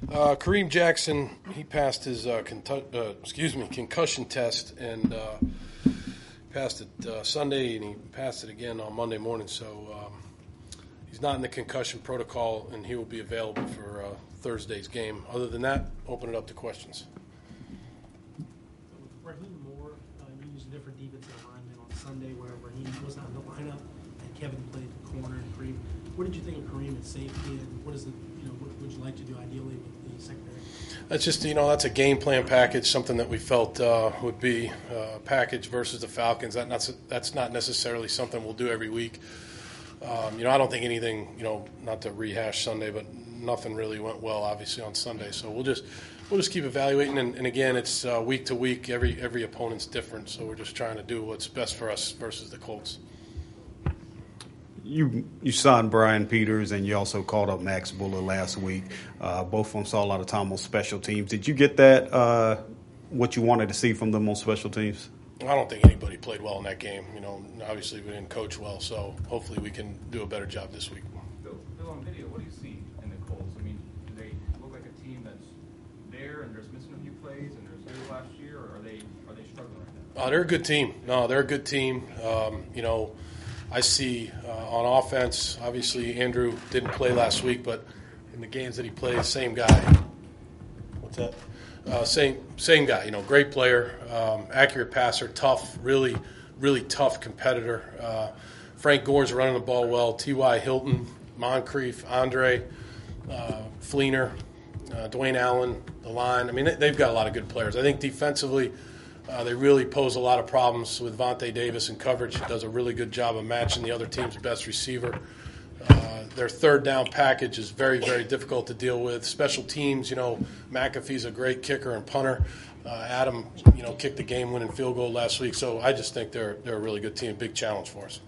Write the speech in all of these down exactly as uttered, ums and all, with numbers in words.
Uh, Kareem Jackson, he passed his uh, contu- uh, excuse me concussion test and uh, passed it uh, Sunday, and he passed it again on Monday morning. So um, he's not in the concussion protocol, and he will be available for uh, Thursday's game. Other than that, open it up to questions. Raheem Moore, uh, you used a different defensive lineman on Sunday where Raheem was not in the lineup and Kevin played the corner and Kareem. What did you think of Kareem at safety, and what is the you know what would you like to do ideally with the secondary? That's just you know that's a game plan package, something that we felt uh, would be a package versus the Falcons. That not, that's not necessarily something we'll do every week. Um, you know I don't think anything you know not to rehash Sunday, but nothing really went well obviously on Sunday. So we'll just we'll just keep evaluating, and, and again it's uh, week to week. Every every opponent's different, so we're just trying to do what's best for us versus the Colts. You you signed Brian Peters, and you also called up Max Buller last week. Uh, both of them saw a lot of time on special teams. Did you get that, uh, what you wanted to see from them on special teams? I don't think anybody played well in that game. You know, obviously we didn't coach well, so hopefully we can do a better job this week. Bill, Bill on video, what do you see in the Colts? I mean, do they look like a team that's there and there's missing a few plays and there's here last year, or are they are they struggling right now? Uh, they're a good team. No, they're a good team. Um, you know, I see uh, on offense, obviously Andrew didn't play last week, but in the games that he plays, same guy. What's that? Uh, same same guy. You know, great player, um, accurate passer, tough, really, really tough competitor. Uh, Frank Gore's running the ball well. T Y. Hilton, Moncrief, Andre, uh, Fleener, uh, Dwayne Allen, the line. I mean, they, they've got a lot of good players. I think defensively, Uh, they really pose a lot of problems with Vontae Davis in coverage. He does a really good job of matching the other team's best receiver. Uh, their third down package is very, very difficult to deal with. Special teams, you know, McAfee's a great kicker and punter. Uh, Adam, you know, kicked the game-winning field goal last week. So I just think they're they're a really good team, big challenge for us.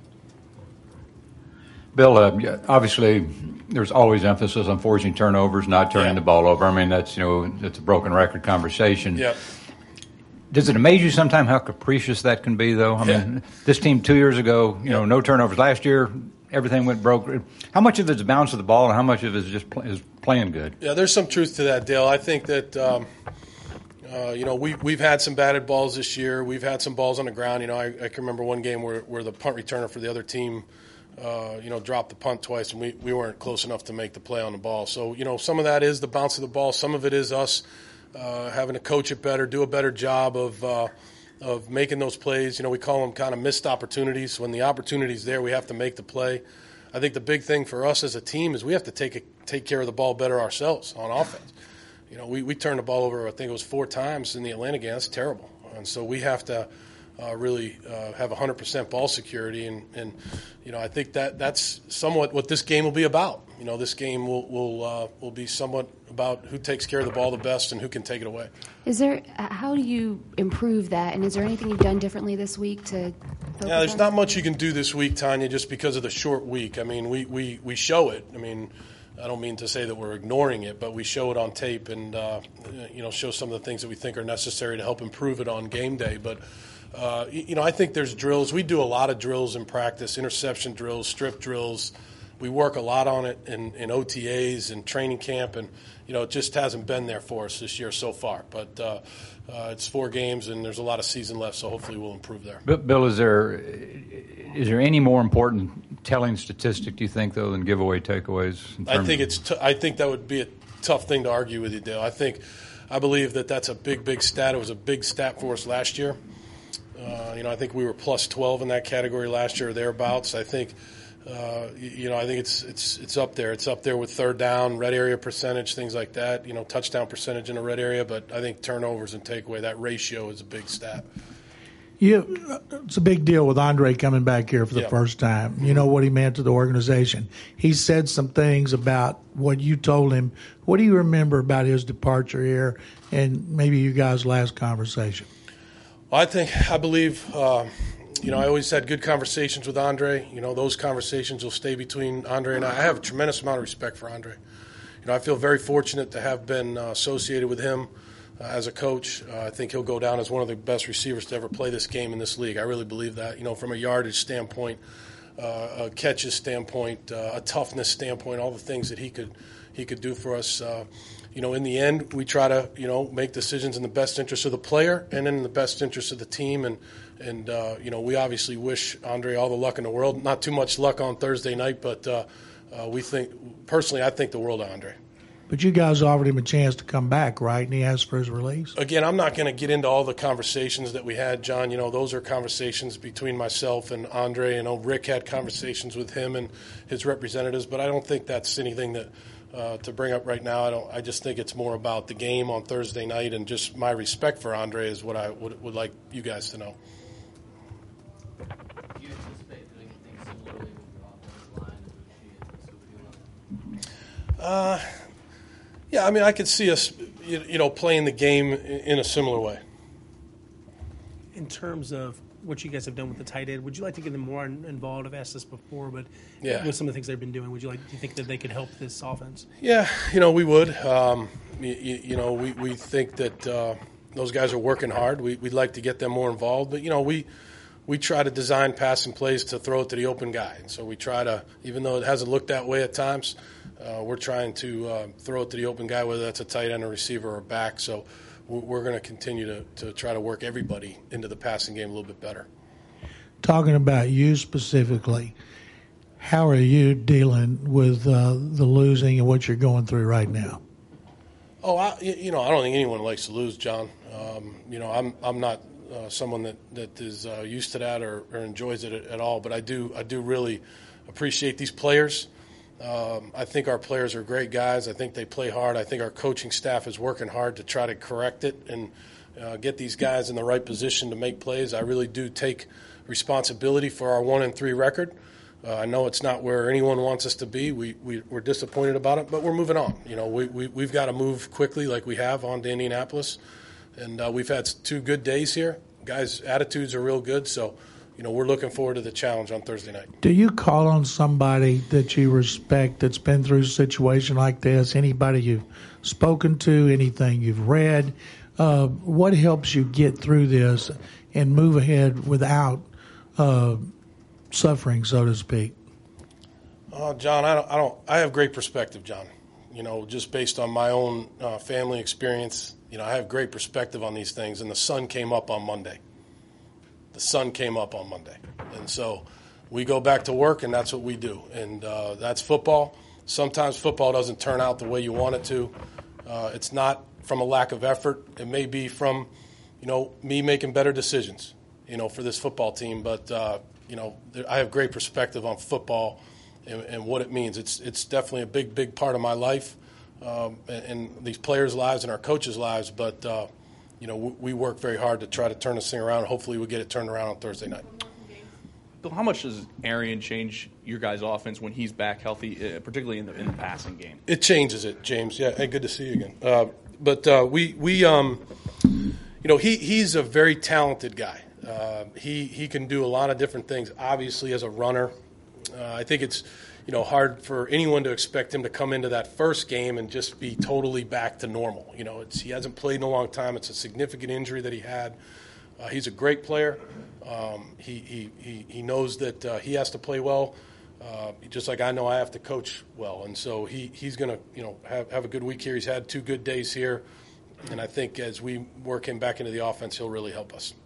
Bill, uh, obviously there's always emphasis on forcing turnovers, not turning Yeah. the ball over. I mean, that's, you know, it's a broken record conversation. Yeah. Does it amaze you sometimes how capricious that can be, though? I Yeah. mean, this team two years ago, you Yeah. know, no turnovers. Last year, everything went broke. How much of it is the bounce of the ball, and how much of it is just play, is playing good? Yeah, there's some truth to that, Dale. I think that, um, uh, you know, we, we've had some batted balls this year. We've had some balls on the ground. You know, I, I can remember one game where, where the punt returner for the other team, uh, you know, dropped the punt twice, and we, we weren't close enough to make the play on the ball. So, you know, some of that is the bounce of the ball. Some of it is us uh, having to coach it better, do a better job of uh, – of making those plays. You know, we call them kind of missed opportunities. When the opportunity's there, we have to make the play. I think the big thing for us as a team is we have to take a, take care of the ball better ourselves on offense. You know, we, we turned the ball over, I think it was four times in the Atlanta game. That's terrible. And so we have to uh, really uh, have one hundred percent ball security. And, and, you know, I think that that's somewhat what this game will be about. You know, this game will will uh, will be somewhat about who takes care of the ball the best and who can take it away. Is there? How do you improve that? And is there anything you've done differently this week to focus Yeah, there's on? not much you can do this week, Tanya, just because of the short week. I mean, we, we, we show it. I mean, I don't mean to say that we're ignoring it, but we show it on tape and, uh, you know, show some of the things that we think are necessary to help improve it on game day. But, uh, you know, I think there's drills. We do a lot of drills in practice, interception drills, strip drills. We work a lot on it in, in O T As and training camp, and, you know, it just hasn't been there for us this year so far. But uh, uh, it's four games, and there's a lot of season left, so hopefully we'll improve there. Bill, is there is there any more important telling statistic, do you think, though, than giveaway takeaways? I think it's. T- I think that would be a tough thing to argue with you, Dale. I think, I believe that that's a big, big stat. It was a big stat for us last year. Uh, you know, I think we were plus twelve in that category last year or thereabouts. I think. Uh, you know, I think it's it's it's up there. It's up there with third down, red area percentage, things like that. You know, touchdown percentage in the red area. But I think turnovers and takeaway, that ratio is a big stat. Yeah, it's a big deal with Andre coming back here for the Yeah. first time. You know what he meant to the organization. He said some things about what you told him. What do you remember about his departure here and maybe you guys' last conversation? Well, I think, I believe, uh, you know, I always had good conversations with Andre. You know, those conversations will stay between Andre and I. I have a tremendous amount of respect for Andre. You know, I feel very fortunate to have been uh, associated with him uh, as a coach. Uh, I think he'll go down as one of the best receivers to ever play this game in this league. I really believe that. You know, from a yardage standpoint, uh, a catches standpoint, uh, a toughness standpoint, all the things that he could he could do for us. Uh, you know, in the end, we try to, you know, make decisions in the best interest of the player and in the best interest of the team. And, and uh, you know, we obviously wish Andre all the luck in the world. Not too much luck on Thursday night, but uh, uh, we think, personally, I think the world of Andre. But you guys offered him a chance to come back, right? And he asked for his release. Again, I'm not going to get into all the conversations that we had, John. You know, those are conversations between myself and Andre. You know, Rick had conversations with him and his representatives, but I don't think that's anything that uh, to bring up right now. I don't. I just think it's more about the game on Thursday night, and just my respect for Andre is what I would, would like you guys to know. Do you anticipate doing anything similarly with your offensive line to achieve this appeal? Uh, yeah, I mean, I could see us, you, you know, playing the game in a similar way. In terms of what you guys have done with the tight end, would you like to get them more involved? I've asked this before, but Yeah. with some of the things they've been doing, would you like? Do you think that they could help this offense? Yeah, you know, we would. Um, you, you know, we, we think that uh, those guys are working hard. We, we'd like to get them more involved. But, you know, we we try to design passing plays to throw it to the open guy. And so we try to, even though it hasn't looked that way at times, uh, we're trying to uh, throw it to the open guy, whether that's a tight end, a receiver, or a back. So we're, we're going to continue to, to try to work everybody into the passing game a little bit better. Talking about you specifically, how are you dealing with uh, the losing and what you're going through right now? Oh, I, you know, I don't think anyone likes to lose, John. Um, you know, I'm I'm not uh, someone that that is uh, used to that or, or enjoys it at, at all. But I do I do really appreciate these players. Um, I think our players are great guys. I think they play hard. I think our coaching staff is working hard to try to correct it and uh, get these guys in the right position to make plays. I really do take responsibility for our one and three record. Uh, I know it's not where anyone wants us to be. We, we, we're disappointed about it, but we're moving on. You know, we, we, we've got to move quickly like we have on to Indianapolis. And uh, we've had two good days here. Guys' attitudes are real good, so, you know, we're looking forward to the challenge on Thursday night. Do you call on somebody that you respect that's been through a situation like this, anybody you've spoken to, anything you've read? Uh, what helps you get through this and move ahead without uh, suffering, so to speak? Uh, John, I don't, I don't. I have great perspective, John. You know, just based on my own uh, family experience, you know, I have great perspective on these things. And the sun came up on Monday. The sun came up on Monday, and so we go back to work, and that's what we do. And uh, that's football. Sometimes football doesn't turn out the way you want it to. Uh, it's not from a lack of effort. It may be from, you know, me making better decisions, you know, for this football team. But uh, you know, I have great perspective on football and, and what it means. It's it's definitely a big, big part of my life, um, and, and these players' lives and our coaches' lives. But uh, you know, we, we work very hard to try to turn this thing around. Hopefully, we get it turned around on Thursday night. Bill, how much does Arian change your guys' offense when he's back healthy, uh, particularly in the in the passing game? It changes it, James. Yeah, hey, good to see you again. Uh, but uh, we we um, you know, he he's a very talented guy. Uh, he he can do a lot of different things. Obviously, as a runner, uh, I think it's, you know, hard for anyone to expect him to come into that first game and just be totally back to normal. You know, it's he hasn't played in a long time. It's a significant injury that he had. Uh, he's a great player. Um, he, he he he knows that uh, he has to play well, uh, just like I know I have to coach well. And so he he's going to, you know, have have a good week here. He's had two good days here, and I think as we work him back into the offense, he'll really help us.